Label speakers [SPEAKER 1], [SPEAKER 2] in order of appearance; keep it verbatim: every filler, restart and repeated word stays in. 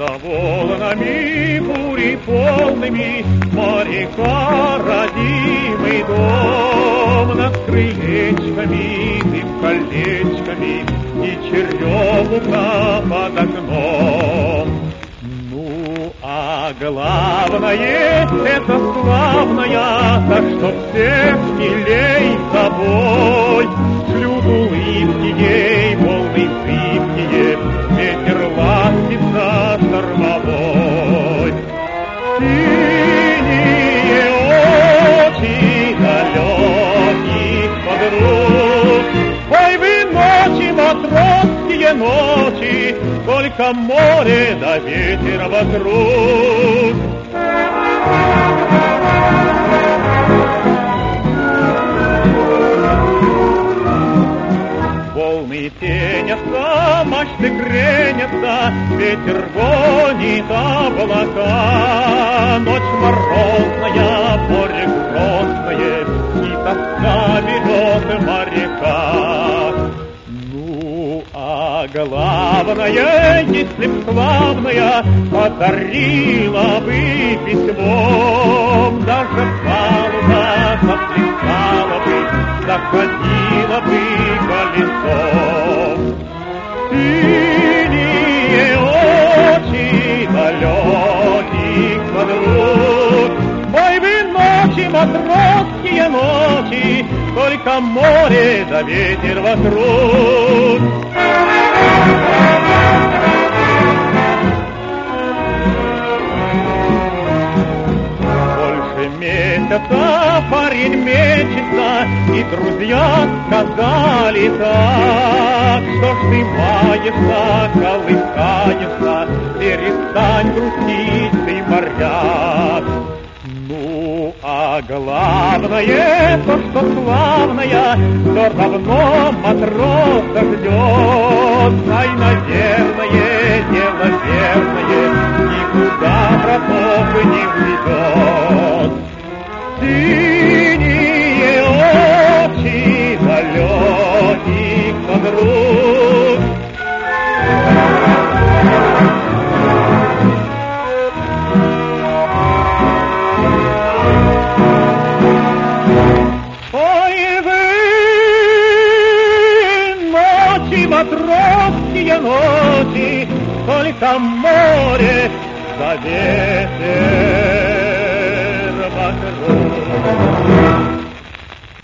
[SPEAKER 1] За волнами, бури полными, моряка родимый дом. Над крылечками, дым колечками и черемуха под окном. Ну, а главное, это славная, так что всех милей с собой. Шлют улыбки ей, волны зыбкие, ветер ластится штормовой. Синие очи далеких подруг, ой, вы ночи, матросские ночи, только море да ветер вокруг. Волны пенятся, мачты кренятся, ветер гонит облака. Ночь морозная, море грозное, и тоска берет моряка. Ну, а главное, если б славная подарила бы письмом, даже палуба заплясала бы, заходила бы колесом. Синие очи далеких подруг, ой, вы ночи, матросские ночи, только море да ветер вокруг. Месяца парень мечется, и друзья сказали так: что ж ты маешься, колыхаешься, перестань грустить, ты моряк. Ну, а главное, то, что славная, все равно матроса ждет. Ай, наверное, дело верное, никуда братов не уйдет. Синие очи далеких подруг, ой, вы ночи, матросские ночи, только море да ветер вокруг.